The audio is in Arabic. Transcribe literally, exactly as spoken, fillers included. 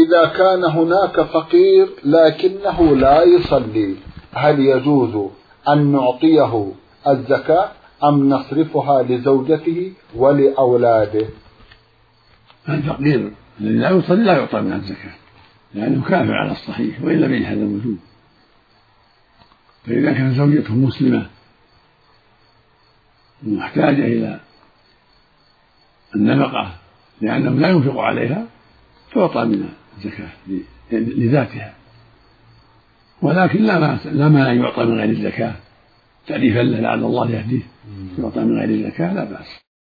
إذا كان هناك فقير لكنه لا يصلي، هل يجوز أن نعطيه الزكاة أم نصرفها لزوجته ولأولاده؟ الفقير الذي لا يصلي لا يعطى منها الزكاة لأنه كافر على الصحيح وإن لم يجحد الوجوب. فإذا كانت زوجته مسلمة محتاجة إلى النفقة لأنه لا ينفق عليها تعطى منها الزكاة لذاتها، ولكن لا مانع أن يعطى من غير الزكاة تعريفا له لعل الله يهديه، يعطى من غير الزكاة لا بأس.